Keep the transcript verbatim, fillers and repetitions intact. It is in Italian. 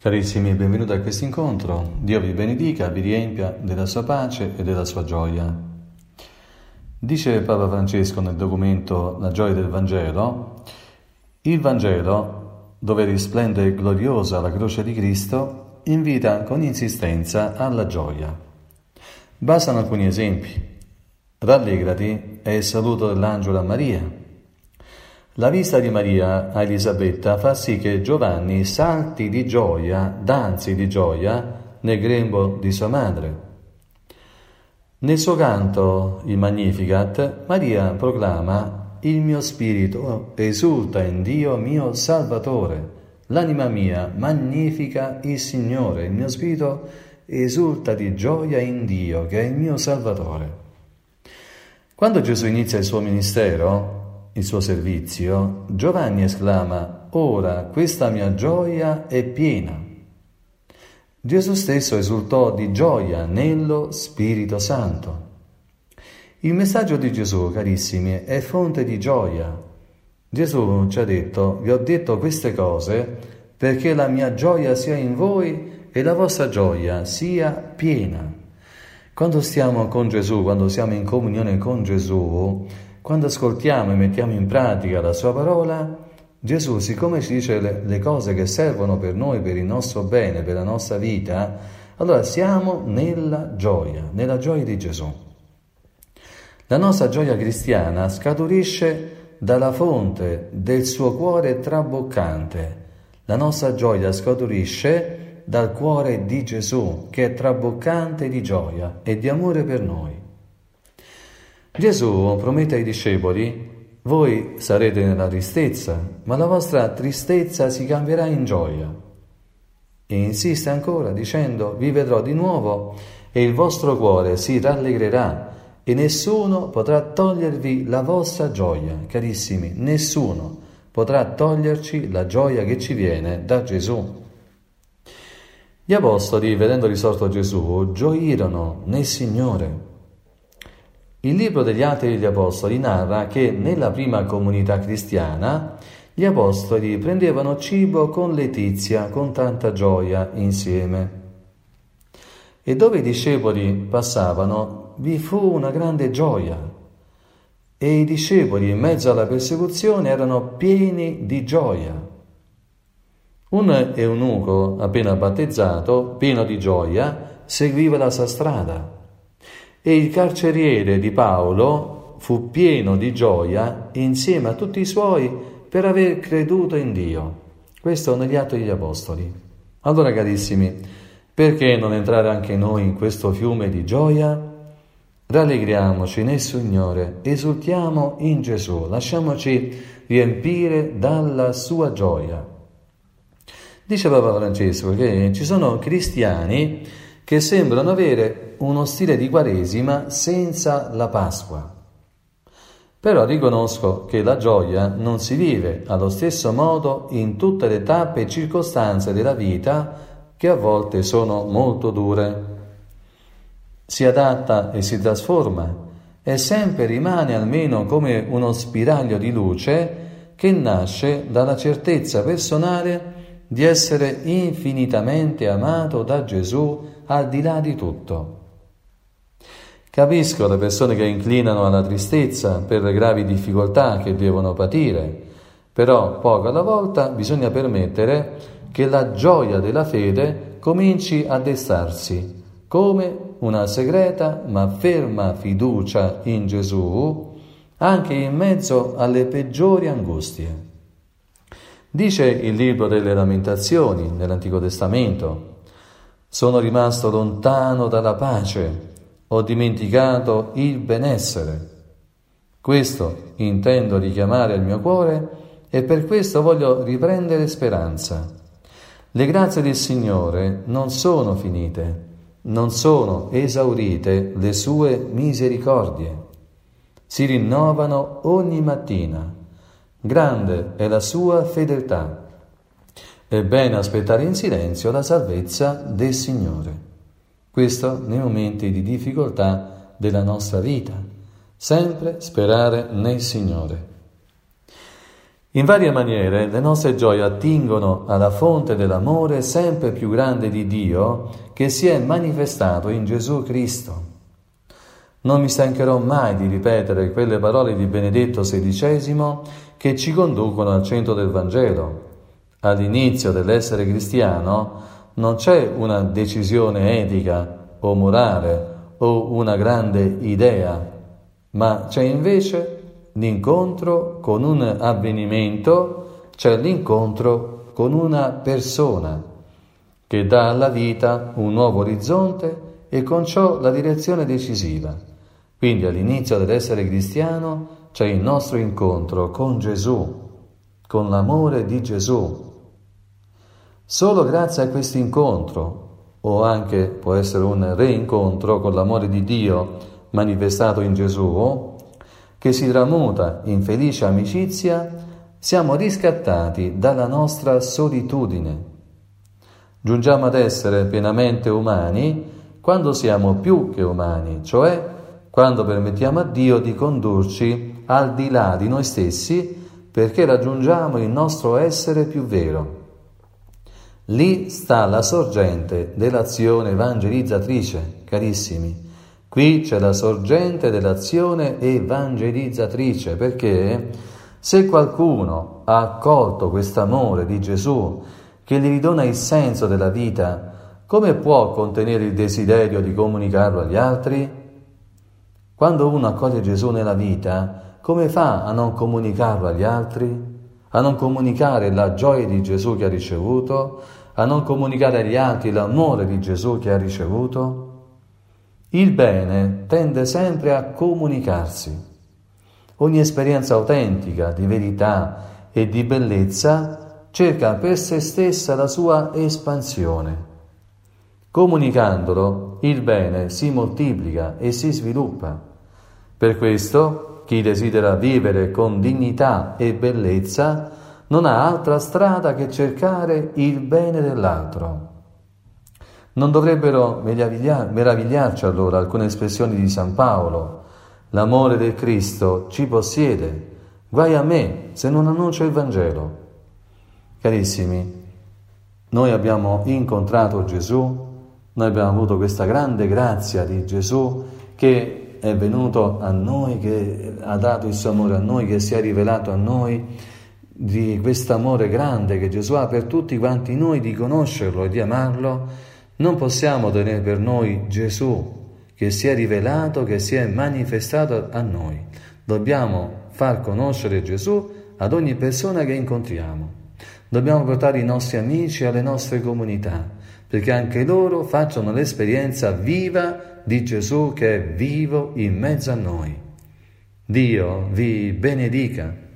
Carissimi, benvenuti a questo incontro. Dio vi benedica, vi riempia della sua pace e della sua gioia. Dice Papa Francesco nel documento La gioia del Vangelo: il Vangelo, dove risplende gloriosa la croce di Cristo, invita con insistenza alla gioia. Bastano alcuni esempi. Rallegrati è il saluto dell'angelo a Maria. La vista di Maria a Elisabetta fa sì che Giovanni salti di gioia, danzi di gioia nel grembo di sua madre. Nel suo canto, il Magnificat, Maria proclama: il mio spirito esulta in Dio mio Salvatore, l'anima mia magnifica il Signore, il mio spirito esulta di gioia in Dio che è il mio Salvatore. Quando Gesù inizia il suo ministero, il suo servizio, Giovanni esclama: ora questa mia gioia è piena. Gesù stesso esultò di gioia nello Spirito Santo. Il messaggio di Gesù, carissimi, è fonte di gioia. Gesù ci ha detto: vi ho detto queste cose perché la mia gioia sia in voi e la vostra gioia sia piena. Quando stiamo con Gesù, quando siamo in comunione con Gesù, quando ascoltiamo e mettiamo in pratica la sua parola, Gesù, siccome ci dice le, le cose che servono per noi, per il nostro bene, per la nostra vita, allora siamo nella gioia, nella gioia di Gesù. La nostra gioia cristiana scaturisce dalla fonte del suo cuore traboccante. La nostra gioia scaturisce dal cuore di Gesù, che è traboccante di gioia e di amore per noi. Gesù promette ai discepoli: voi sarete nella tristezza, ma la vostra tristezza si cambierà in gioia. E insiste ancora dicendo: vi vedrò di nuovo e il vostro cuore si rallegrerà e nessuno potrà togliervi la vostra gioia. Carissimi, nessuno potrà toglierci la gioia che ci viene da Gesù. Gli apostoli, vedendo risorto Gesù, gioirono nel Signore. Il libro degli Atti degli Apostoli narra che nella prima comunità cristiana gli apostoli prendevano cibo con letizia, con tanta gioia insieme. E dove i discepoli passavano vi fu una grande gioia. E i discepoli in mezzo alla persecuzione erano pieni di gioia. Un eunuco appena battezzato, pieno di gioia, seguiva la sua strada. E il carceriere di Paolo fu pieno di gioia insieme a tutti i suoi per aver creduto in Dio. Questo negli Atti degli Apostoli. Allora, carissimi, perché non entrare anche noi in questo fiume di gioia? Rallegriamoci nel Signore, esultiamo in Gesù, lasciamoci riempire dalla sua gioia. Dice Papa Francesco che ci sono cristiani che sembrano avere uno stile di Quaresima senza la Pasqua. Però riconosco che la gioia non si vive allo stesso modo in tutte le tappe e circostanze della vita, che a volte sono molto dure. Si adatta e si trasforma e sempre rimane almeno come uno spiraglio di luce che nasce dalla certezza personale di essere infinitamente amato da Gesù al di là di tutto. Capisco le persone che inclinano alla tristezza per le gravi difficoltà che devono patire, però poco alla volta bisogna permettere che la gioia della fede cominci a destarsi come una segreta ma ferma fiducia in Gesù anche in mezzo alle peggiori angustie. Dice il libro delle Lamentazioni nell'Antico Testamento: sono rimasto lontano dalla pace, ho dimenticato il benessere. Questo intendo richiamare al mio cuore e per questo voglio riprendere speranza. Le grazie del Signore non sono finite, non sono esaurite le sue misericordie. Si rinnovano ogni mattina. Grande è la sua fedeltà. È bene aspettare in silenzio la salvezza del Signore. Questo nei momenti di difficoltà della nostra vita. Sempre sperare nel Signore. In varie maniere le nostre gioie attingono alla fonte dell'amore sempre più grande di Dio che si è manifestato in Gesù Cristo. Non mi stancherò mai di ripetere quelle parole di Benedetto sedicesimo che ci conducono al centro del Vangelo. All'inizio dell'essere cristiano non c'è una decisione etica o morale o una grande idea, ma c'è invece l'incontro con un avvenimento, c'è l'incontro con una persona che dà alla vita un nuovo orizzonte e con ciò la direzione decisiva. Quindi all'inizio dell'essere cristiano c'è il nostro incontro con Gesù, con l'amore di Gesù. Solo grazie a questo incontro, o anche può essere un reincontro con l'amore di Dio manifestato in Gesù, che si tramuta in felice amicizia, siamo riscattati dalla nostra solitudine. Giungiamo ad essere pienamente umani quando siamo più che umani, cioè quando permettiamo a Dio di condurci al di là di noi stessi perché raggiungiamo il nostro essere più vero. Lì sta la sorgente dell'azione evangelizzatrice, carissimi. Qui c'è la sorgente dell'azione evangelizzatrice, perché se qualcuno ha accolto quest'amore di Gesù che gli ridona il senso della vita, come può contenere il desiderio di comunicarlo agli altri? Quando uno accoglie Gesù nella vita, come fa a non comunicarlo agli altri? A non comunicare la gioia di Gesù che ha ricevuto? A non comunicare agli altri l'amore di Gesù che ha ricevuto? Il bene tende sempre a comunicarsi. Ogni esperienza autentica di verità e di bellezza cerca per se stessa la sua espansione. Comunicandolo, il bene si moltiplica e si sviluppa. Per questo, chi desidera vivere con dignità e bellezza non ha altra strada che cercare il bene dell'altro. Non dovrebbero meraviglia- meravigliarci allora alcune espressioni di San Paolo. L'amore del Cristo ci possiede, guai a me se non annuncio il Vangelo. Carissimi, noi abbiamo incontrato Gesù, noi abbiamo avuto questa grande grazia di Gesù che è venuto a noi, che ha dato il suo amore a noi, che si è rivelato a noi, di questo amore grande che Gesù ha per tutti quanti noi, di conoscerlo e di amarlo. Non possiamo tenere per noi Gesù che si è rivelato, che si è manifestato a noi. Dobbiamo far conoscere Gesù ad ogni persona che incontriamo. Dobbiamo portare i nostri amici alle nostre comunità, perché anche loro facciano l'esperienza viva di Gesù che è vivo in mezzo a noi. Dio vi benedica.